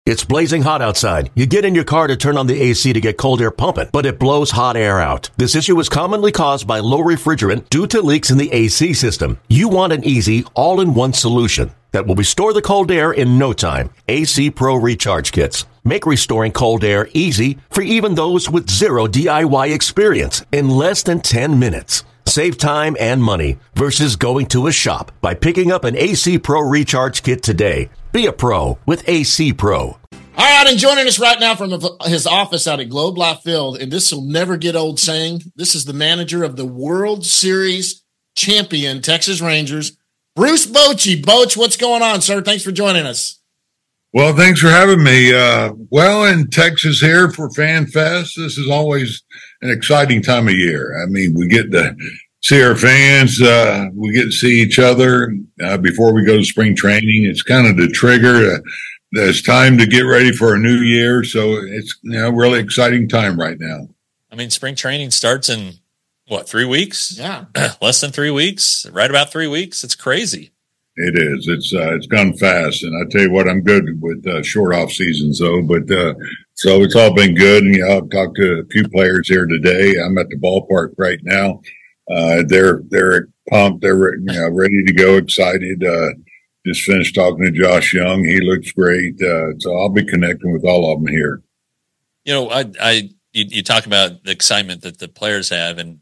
It's blazing hot outside. You get in your car to turn on the AC to get cold air pumping, but it blows hot air out. This issue is commonly caused by low refrigerant due to leaks in the AC system. You want an easy, all-in-one solution that will restore the cold air in no time. AC Pro Recharge Kits make restoring cold air easy for even those with zero DIY experience in less than 10 minutes. Save time and money versus going to a shop by picking up an AC Pro Recharge Kit today. Be a pro with AC Pro. All right, and joining us right now from his office out at Globe Life Field, and this will never get old saying, this is the manager of the World Series champion Texas Rangers, Bruce Bochy. Boch, what's going on, sir? Thanks for joining us. Well, thanks for having me. In Texas here for Fan Fest, this is always an exciting time of year. I mean, we get to see our fans. We get to see each other before we go to spring training. It's kind of the trigger. It's time to get ready for a new year. So it's really exciting time right now. I mean, spring training starts in, 3 weeks? Yeah. Less than 3 weeks, right about 3 weeks. It's crazy. It is. It's gone fast. And I tell you what, I'm good with short off seasons though. But so it's all been good. And I've talked to a few players here today. I'm at the ballpark right now. They're pumped. They're ready to go, excited. Just finished talking to Josh Young. He looks great. So I'll be connecting with all of them here. You know, you talk about the excitement that the players have, and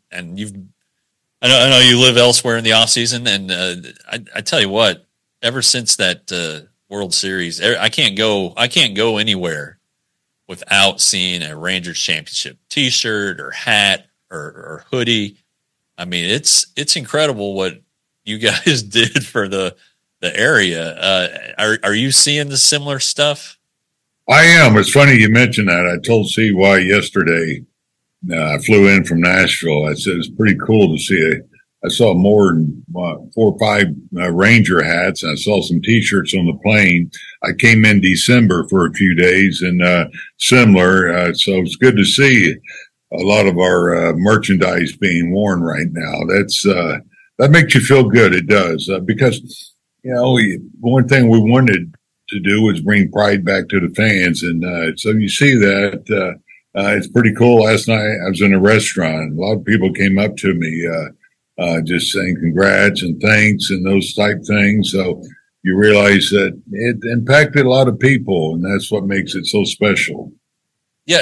I know you live elsewhere in the off season, and I tell you what, ever since that World Series, I can't go anywhere without seeing a Rangers championship T-shirt or hat or hoodie. I mean, it's incredible what you guys did for the area. Are you seeing the similar stuff? I am. It's funny you mentioned that. I told CY yesterday. I flew in from Nashville. I said it's pretty cool to see. I saw more than 4 or 5 Ranger hats. And I saw some T-shirts on the plane. I came in December for a few days and similar. So it's good to see a lot of our merchandise being worn right now. That makes you feel good. It does because one thing we wanted to do was bring pride back to the fans, and so you see that. It's pretty cool. Last night I was in a restaurant. A lot of people came up to me, just saying congrats and thanks and those type things. So you realize that it impacted a lot of people, and that's what makes it so special. Yeah.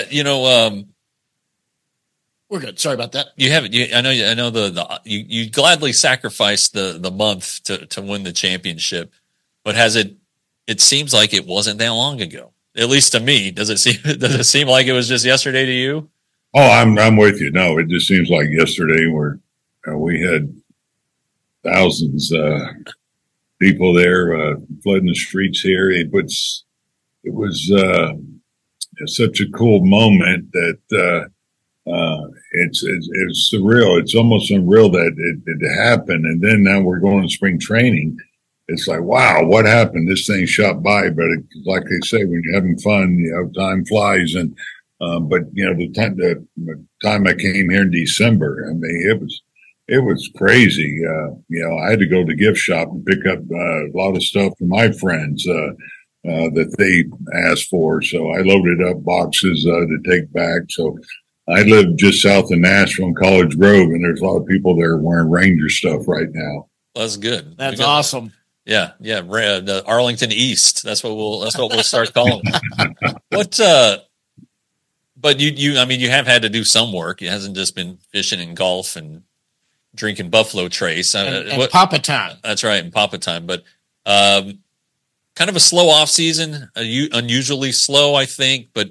We're good. Sorry about that. You haven't. I know. You gladly sacrificed the month to win the championship, but it seems like it wasn't that long ago. At least to me, does it seem like it was just yesterday to you? Oh, I'm with you. No, it just seems like yesterday where we had thousands people there flooding the streets here. It was such a cool moment that it's surreal. It's almost unreal that it happened, and then now we're going to spring training. It's like, wow, what happened? This thing shot by, but like they say, when you're having fun, time flies. And but the time I came here in December, I mean, it was crazy. I had to go to the gift shop and pick up a lot of stuff from my friends that they asked for. So I loaded up boxes to take back. So I live just south of Nashville in College Grove, and there's a lot of people there wearing Ranger stuff right now. That's good. That's awesome. Yeah. The Arlington East. That's what we'll start calling it. But you have had to do some work. It hasn't just been fishing and golf and drinking Buffalo Trace. And Papa Time. That's right. And Papa Time. But, kind of a slow off season, unusually slow, I think, but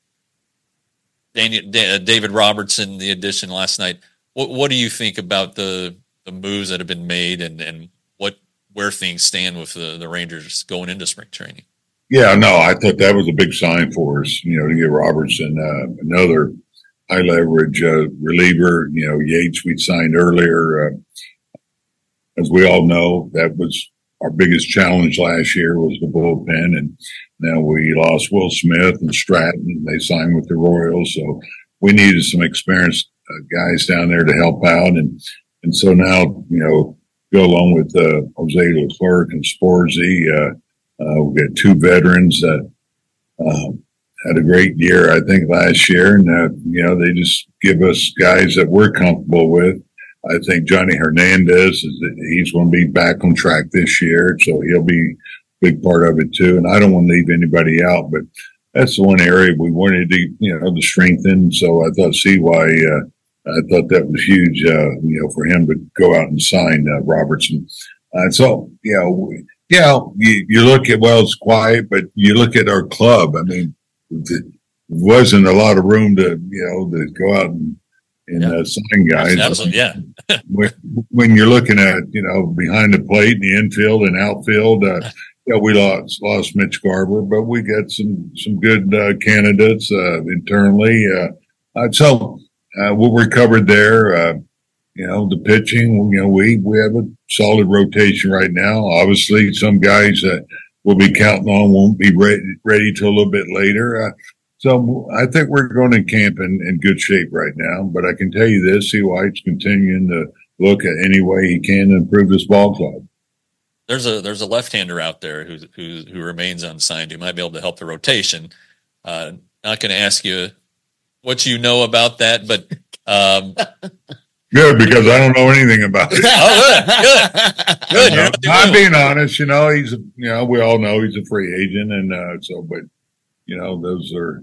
David Robertson, the addition last night. What do you think about the moves that have been made and where things stand with the Rangers going into spring training? Yeah, no, I thought that was a big sign for us, to get Robertson, another high leverage reliever. Yates we signed earlier. As we all know, that was our biggest challenge last year was the bullpen, and now we lost Will Smith and Stratton. They signed with the Royals, so we needed some experienced guys down there to help out, and so now go along with Jose Leclerc and Sporzy. We've got 2 veterans that Had a great year, I think, last year. And, they just give us guys that we're comfortable with. I think Johnny Hernandez, he's going to be back on track this year. So he'll be a big part of it too. And I don't want to leave anybody out, but that's the one area we wanted to strengthen. So I thought CY, I thought that was huge, for him to go out and sign Robertson. You look at, it's quiet, but you look at our club. I mean, it wasn't a lot of room to go out and sign guys. Absolutely, yeah. when you're looking at, behind the plate, in the infield and outfield, we lost Mitch Garber, but we got some good candidates internally. We'll recover there. The pitching, we have a solid rotation right now. Obviously, some guys that we'll be counting on won't be ready till a little bit later. So I think we're going to camp in good shape right now. But I can tell you this, CY's continuing to look at any way he can to improve this ball club. There's a left-hander out there who remains unsigned who might be able to help the rotation. Not going to ask you what you know about that, but good, because I don't know anything about it. Oh, good. I'm being honest. He's we all know he's a free agent, and those are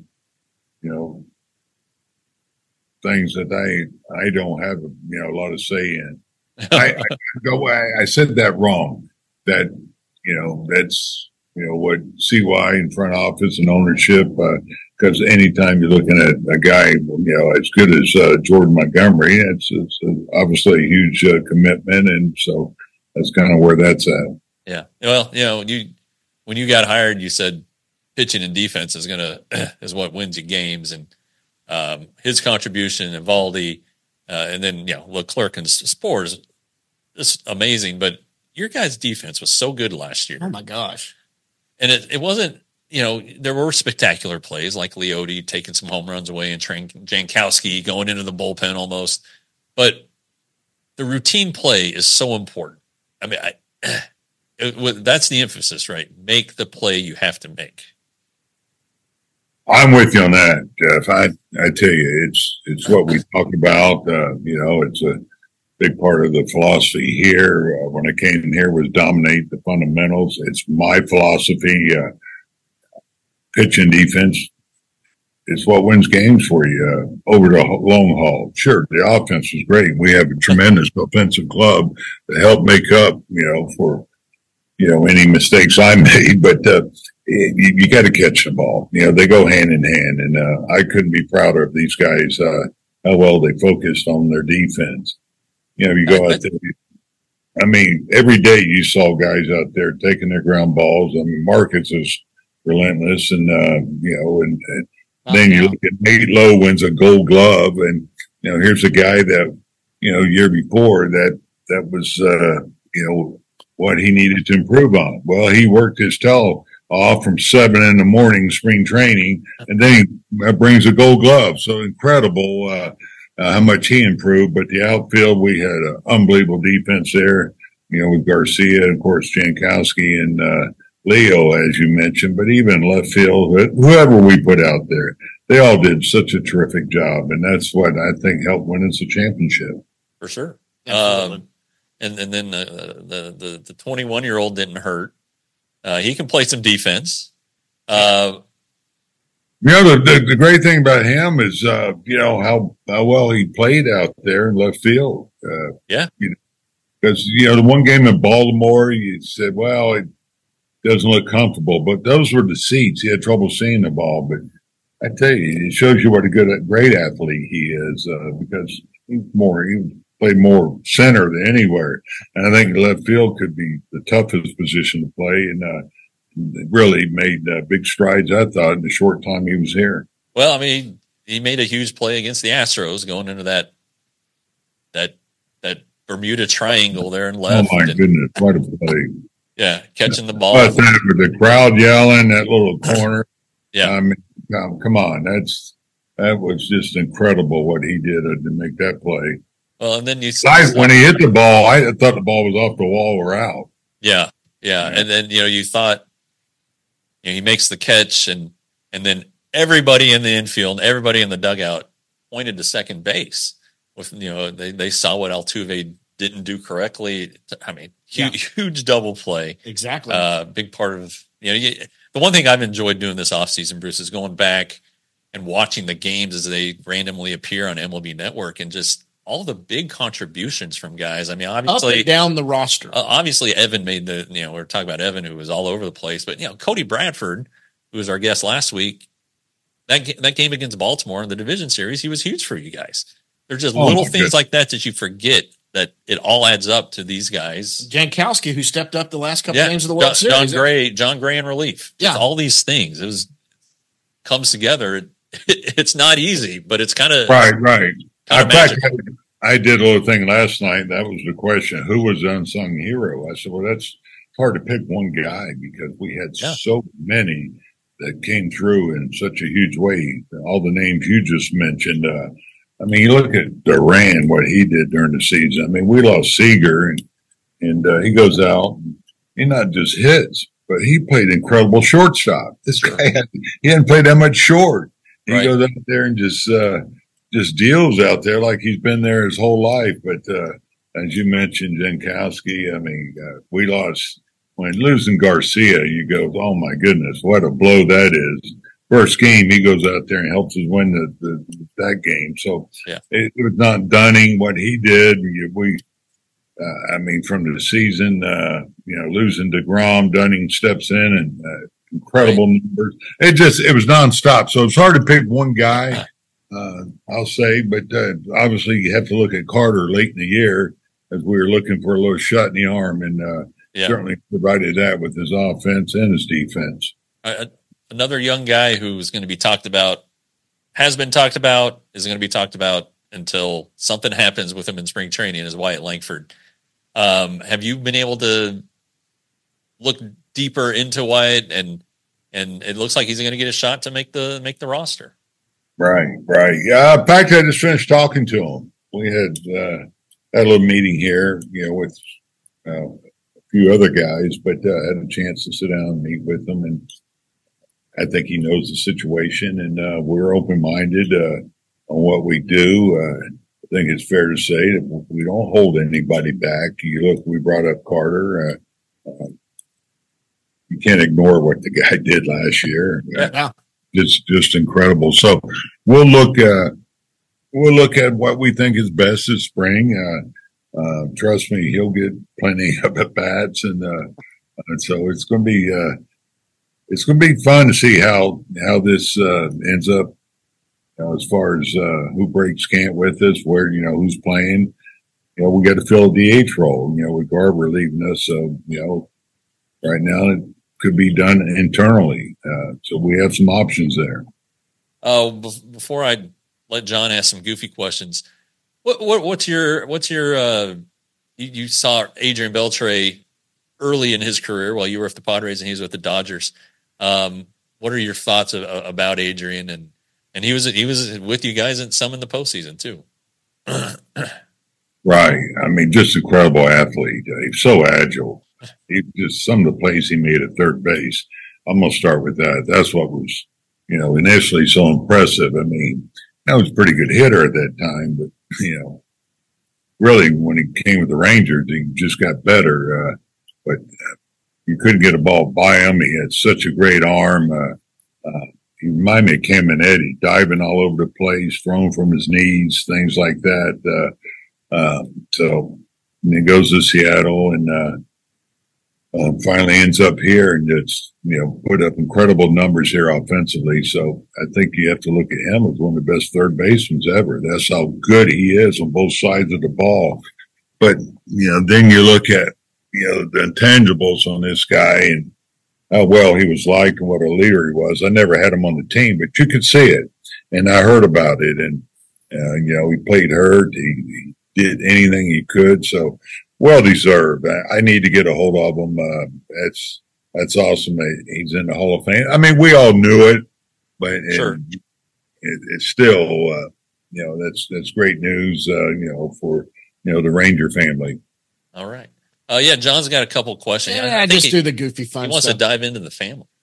things that I don't have a lot of say in. I said that wrong. That that's what CY in front office and ownership. Because anytime you're looking at a guy, as good as Jordan Montgomery, it's obviously a huge commitment, and so that's kind of where that's at. Yeah. Well, when you got hired, you said pitching and defense is what wins you games, and his contribution, Evaldi, and then Leclerc and Spores, is amazing. But your guys' defense was so good last year. Oh my gosh! And it wasn't. There were spectacular plays like Leote taking some home runs away and Jankowski going into the bullpen almost. But the routine play is so important. I mean, that's the emphasis, right? Make the play you have to make. I'm with you on that, Jeff. I tell you, it's what we talk about. It's a big part of the philosophy here. When I came here was dominate the fundamentals. It's my philosophy. Pitch and defense is what wins games for you over the long haul. Sure, the offense is great. We have a tremendous offensive club to help make up, for, any mistakes I made. But you got to catch the ball. They go hand in hand. And I couldn't be prouder of these guys, how well they focused on their defense. You go out there. I mean, every day you saw guys out there taking their ground balls. I mean, Marcus is relentless, and then you look at Nate Lowe wins a Gold Glove, and here's a guy that year before that was what he needed to improve on. Well, he worked his tail off from 7 a.m. spring training, and then he brings a Gold Glove. So incredible how much he improved. But the outfield, we had an unbelievable defense there. With Garcia, and of course Jankowski and Leo, as you mentioned, but even left field, whoever we put out there, they all did such a terrific job. And that's what I think helped win us a championship. For sure. And then the 21-year-old didn't hurt. He can play some defense. The great thing about him is, how well he played out there in left field. Because, the one game in Baltimore, you said, well, it doesn't look comfortable, but those were the seats. He had trouble seeing the ball, but I tell you, it shows you what a great athlete he is, because he played more center than anywhere. And I think left field could be the toughest position to play, and really made big strides, I thought, in the short time he was here. Well, I mean, he made a huge play against the Astros going into that Bermuda Triangle there and left. Oh my goodness, what a play! Yeah, catching the ball. With the crowd yelling, that little corner. Yeah. I mean, come on. That was just incredible what he did to make that play. Well, and then when he hit the ball, I thought the ball was off the wall or out. Yeah. And then, you thought, he makes the catch and and then everybody in the infield, everybody in the dugout pointed to second base. With they saw what Altuve didn't do correctly. I mean, huge double play. Exactly. Big part of the one thing I've enjoyed doing this offseason, Bruce, is going back and watching the games as they randomly appear on MLB Network and just all the big contributions from guys. I mean, obviously up and down the roster. Obviously, Evan made we're talking about Evan, who was all over the place, but Cody Bradford, who was our guest last week, that game against Baltimore in the division series, he was huge for you guys. They're just little things like that you forget that it all adds up to these guys. Jankowski, who stepped up the last couple games of the World Series. John Gray in relief. Just all these things. Comes together. It's not easy, but it's kind of right. In fact, I did a little thing last night. That was the question: who was the unsung hero? I said, well, that's hard to pick one guy because we had so many that came through in such a huge way. All the names you just mentioned. I mean, you look at Duran, what he did during the season. I mean, we lost Seager, and he goes out. And he not just hits, but he played incredible shortstop. This guy he hadn't played that much short. He goes out there and just deals out there like he's been there his whole life. But as you mentioned, Jankowski, I mean, we lost. When losing Garcia, you go, oh, my goodness, what a blow that is. First game, he goes out there and helps us win that game. So it was not Dunning what he did. I mean, from the season, losing DeGrom, Dunning steps in and incredible numbers. It was nonstop. So it's hard to pick one guy, I'll say. But obviously, you have to look at Carter late in the year as we were looking for a little shot in the arm, and certainly provided that with his offense and his defense. Another young guy who's going to be talked about, has been talked about, is going to be talked about until something happens with him in spring training is Wyatt Langford. Have you been able to look deeper into Wyatt, and it looks like he's going to get a shot to make the roster? Right. Yeah. In fact, I just finished talking to him. We had a little meeting here, with a few other guys, but had a chance to sit down and meet with him, and I think he knows the situation, and we're open-minded on what we do. I think it's fair to say that we don't hold anybody back. We brought up Carter. You can't ignore what the guy did last year. It's just incredible. So we'll look at what we think is best this spring. Trust me, he'll get plenty of at bats, and so it's going to be. It's going to be fun to see how this ends up, as far as who breaks camp with us, where who's playing. We got to fill a DH role. With Garver leaving us, so right now it could be done internally. So we have some options there. Before I let John ask some goofy questions, what's your you saw Adrian Beltre early in his career while you were with the Padres and he was with the Dodgers. What are your thoughts about Adrian? And he was with you guys in some in the postseason too. Right. I mean, just incredible athlete. He's so agile. He just some of the plays he made at third base. I'm going to start with that. That's what was, initially so impressive. I mean, that was a pretty good hitter at that time, but really when he came with the Rangers, he just got better. But you couldn't get a ball by him. He had such a great arm. He reminded me of Cam and Eddie, diving all over the place, throwing from his knees, things like that. So and he goes to Seattle and finally ends up here and just, put up incredible numbers here offensively. So I think you have to look at him as one of the best third basemen ever. That's how good he is on both sides of the ball. But, then you look at, the intangibles on this guy and how well he was liked and what a leader he was. I never had him on the team, but you could see it. And I heard about it. And, he played hurt. He did anything he could. So well deserved. I need to get a hold of him. That's awesome. He's in the Hall of Fame. I mean, we all knew it, but sure. It's still, that's great news, for, the Ranger family. All right. John's got a couple questions. Yeah, just do the goofy fun He wants stuff. to dive into the family.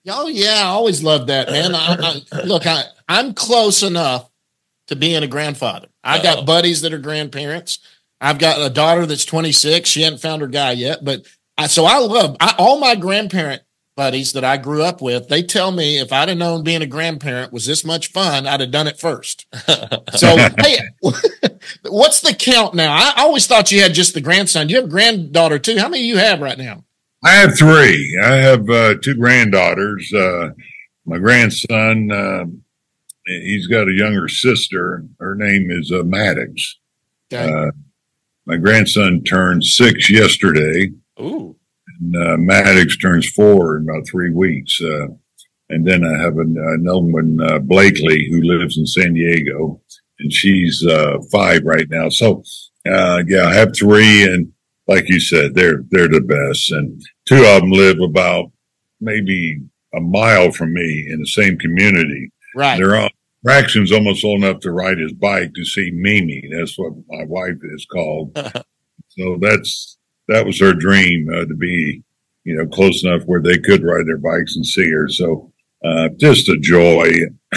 Oh yeah, I always loved that, man. I'm close enough to being a grandfather. I got buddies that are grandparents. I've got a daughter that's 26. She hadn't found her guy yet, but all my grandparent buddies that I grew up with. They tell me if I'd have known being a grandparent was this much fun, I'd have done it first. So, hey, what's the count now? I always thought you had just the grandson. You have a granddaughter too. How many do you have right now? I have three. I have two granddaughters. My grandson, he's got a younger sister. Her name is Maddox. Okay. My grandson turned 6 yesterday. Ooh. And Maddox turns 4 in about 3 weeks. And then I have another one, Blakely, who lives in San Diego, and she's 5 right now. So, yeah, I have 3, and like you said, they're the best. And 2 of them live about maybe a mile from me in the same community. Right. They're on. Braxton's almost old enough to ride his bike to see Mimi. That's what my wife is called. So that was her dream, to be, close enough where they could ride their bikes and see her. So, just a joy.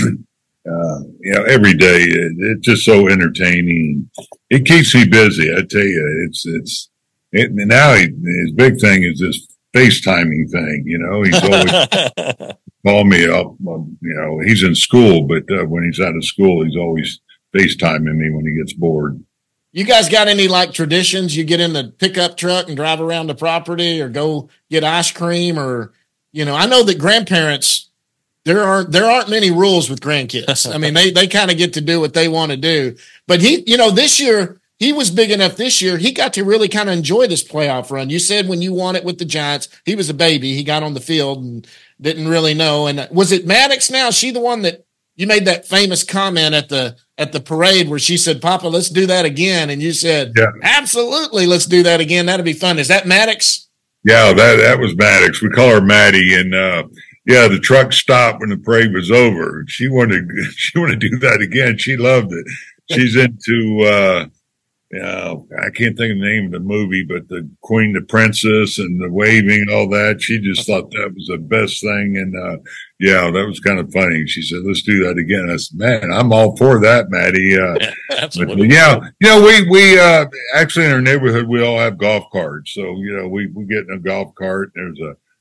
Every day it's just so entertaining. It keeps me busy. I tell you, now his big thing is this FaceTiming thing. He's always call me up. He's in school, but when he's out of school, he's always FaceTiming me when he gets bored. You guys got any like traditions? You get in the pickup truck and drive around the property, or go get ice cream, or I know that grandparents, there aren't many rules with grandkids. I mean, they kind of get to do what they want to do. But this year he was big enough. This year he got to really kind of enjoy this playoff run. You said when you won it with the Giants, he was a baby. He got on the field and didn't really know. And was it Maddox now? Is she the one that you made that famous comment at the parade where she said, "Papa, let's do that again"? And you said, yeah, absolutely, let's do that again. That'd be fun. Is that Maddox? Yeah, that was Maddox. We call her Maddie. And the truck stopped when the parade was over. She wanted to do that again. She loved it. She's into I can't think of the name of the movie, but the Queen, the Princess, and the waving and all that. She just thought that was the best thing. And, that was kind of funny. She said, let's do that again. I said, man, I'm all for that, Maddie. Absolutely. But, we actually in our neighborhood, we all have golf carts. So, we get in a golf cart. There's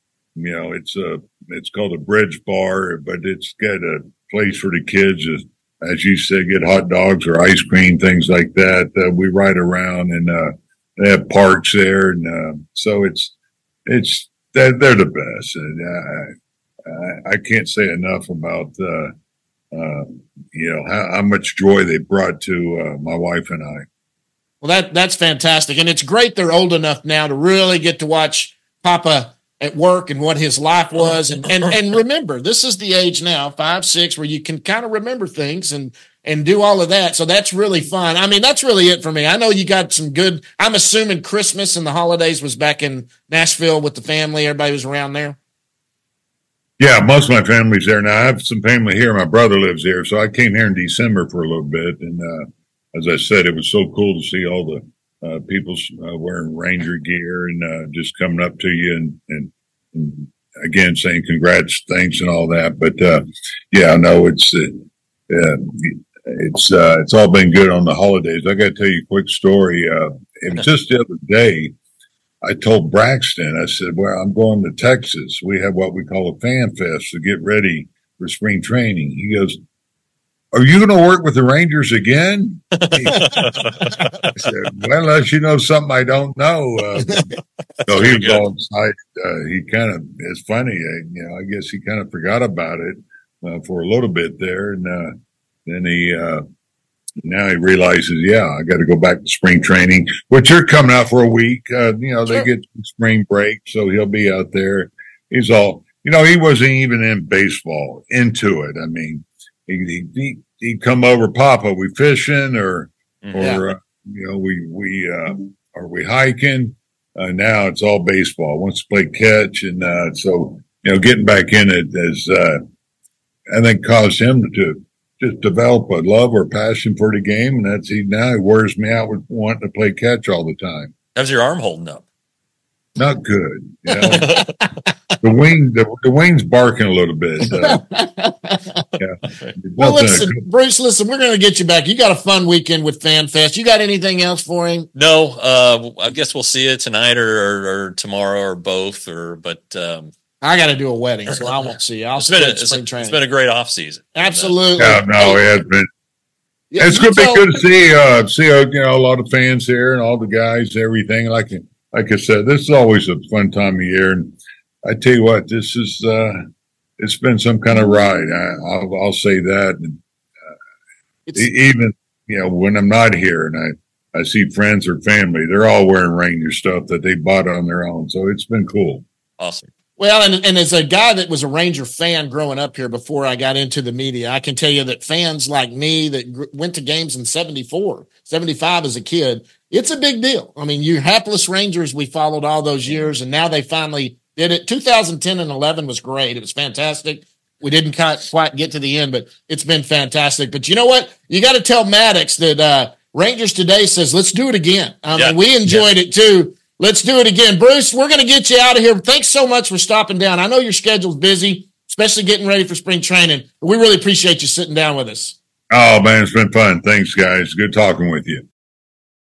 it's called a bridge bar, but it's got a place for the kids to, as you said, get hot dogs or ice cream, things like that. We ride around, and they have parks there, and so they're the best. And I can't say enough about how much joy they brought to my wife and I. Well, that's fantastic, and it's great they're old enough now to really get to watch Papa at work and what his life was. And remember, this is the age now, 5, 6, where you can kind of remember things and do all of that. So that's really fun. I mean, that's really it for me. I know you got some good, I'm assuming Christmas and the holidays was back in Nashville with the family. Everybody was around there. Yeah, most of my family's there now. I have some family here. My brother lives here. So I came here in December for a little bit. And as I said, it was so cool to see all the people wearing Ranger gear and just coming up to you and again saying congrats, thanks, and all that. But it's all been good on the holidays. I got to tell you a quick story. It was just the other day. I told Braxton, I said, "Well, I'm going to Texas. We have what we call a fan fest to get ready for spring training." He goes, "Are you going to work with the Rangers again?" I said, "Well, unless you know something I don't know." So he was all excited. He kind of, it's funny, I guess he kind of forgot about it for a little bit there. And then now he realizes, I got to go back to spring training, which they're coming out for a week. They get spring break, so he'll be out there. He's all, he wasn't even in baseball, into it. I mean, he'd come over, "Papa, we fishing or are we hiking?" Now it's all baseball. Wants to play catch, and so getting back in it has I think caused him to just develop a love or passion for the game, and now he wears me out with wanting to play catch all the time. How's your arm holding up? Not good. the wing's barking a little bit. Yeah. Well, listen, Bruce, we're going to get you back. You got a fun weekend with FanFest. You got anything else for him? No, I guess we'll see you tonight or tomorrow or both. I got to do a wedding, so I won't see you. It's been a great off season. Absolutely. Yeah, no, it has been. Yeah, it's going to be good to see a lot of fans here and all the guys, everything. Like I said, this is always a fun time of year, and I tell you what, this is it's been some kind of ride. I'll say that. And, even when I'm not here and I see friends or family, they're all wearing Ranger stuff that they bought on their own. So it's been cool. Awesome. Well, and as a guy that was a Ranger fan growing up here before I got into the media, I can tell you that fans like me that went to games in 74, 75 as a kid, it's a big deal. I mean, you hapless Rangers, we followed all those years, and now they finally did it. 2010 and 11 was great. It was fantastic. We didn't quite get to the end, but it's been fantastic. But you know what? You got to tell Maddox that Rangers Today says, let's do it again. We enjoyed it too. Let's do it again. Bruce, we're going to get you out of here. Thanks so much for stopping down. I know your schedule's busy, especially getting ready for spring training. But we really appreciate you sitting down with us. Oh, man, it's been fun. Thanks, guys. Good talking with you.